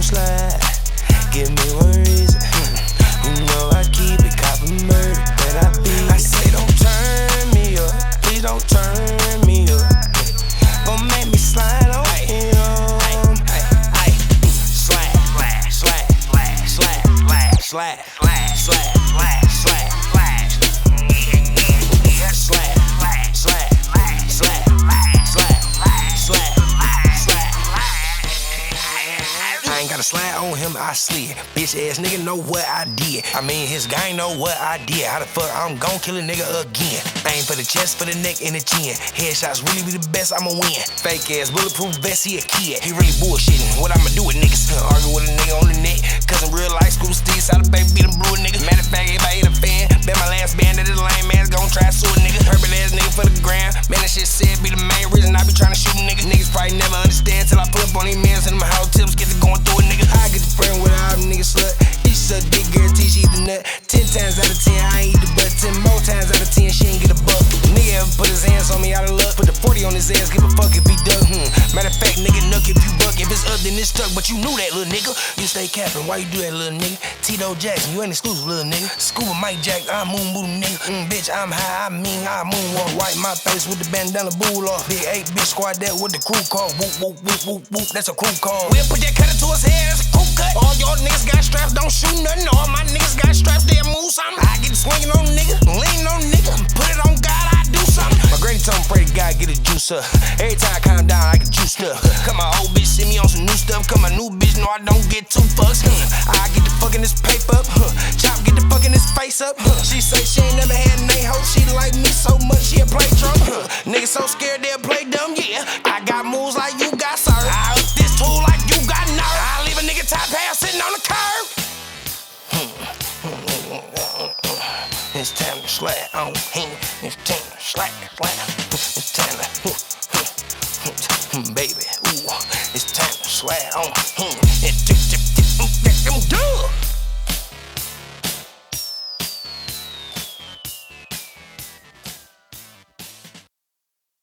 slide. Give me one reason. You know I keep it copper murder, but I be. I say don't turn me up, please don't turn me up. Gon' make me slide on him. Slide, slide, slide, slide, slide, slide, slide, slide, slide. Slide on him, I slid. Bitch ass nigga know what I did. I mean, his gang know what I did. How the fuck I'm gon' kill a nigga again? Aim for the chest, for the neck, and the chin. Headshots really be the best, I'ma win. Fake ass, bulletproof vest, he a kid. He really bullshitting. What I'ma do with niggas? Argue with a nigga on the net. Cause in real life, school steez, how the baby beat them blue niggas. Matter of fact, if I hit a fan, bet my last band that this lame man's gon' try to sue a nigga. Herbert ass nigga for the gram. Man, that shit said be the main reason I be trying to shoot a nigga. Niggas probably never understand till I pull up on these mans and them house tips get to going through a nigga. I get the friend with all them niggas slut. He suck dick, guarantee she eat the nut. 10 times out of 10, I ain't eat the butt. 10 more times out of 10, she ain't get a buck. Nigga ever put his hands on me out of luck. Put the 40 on his ass, give a fuck if he duck. Matter of fact, nigga, nuck if you buck. If it's up, then it's stuck, but you knew that, little nigga. You stay capping, why you do that, little nigga? Tito Jackson, you ain't exclusive, little nigga. Scuba Mike Jack, I'm moon booty nigga. Bitch, I'm high, I mean, I moonwalk. Wipe my face with the bandana bull off. Big 8 bitch squad that with the crew call. Whoop, whoop, whoop, whoop, whoop, that's a crew call. We'll put that cutter to his head, that's a crew cut. All y'all niggas got straps, don't shoot nothing. All my niggas got straps, they'll move something. I get to swinging on nigga, leaning on nigga. Put it on God, I do something. My granny told me, pray to God, get a juice up. Every time I calm down, I get juiced up. Come my old bitch, see me on some new stuff. Come my new bitch, know I don't get two fucks. I get the fucking this paper up. Chop, get the fucking this face up. She say she ain't never had an A-hoe. She like me so much, she'll play drunk. Niggas so scared they'll play dumb, yeah. I got moves like you got served. I up this tool like you got nerve. I leave a nigga top half sitting on the curb. It's time to slide on him. It's time to slide. It's time to, baby, ooh. It's time to slide on him.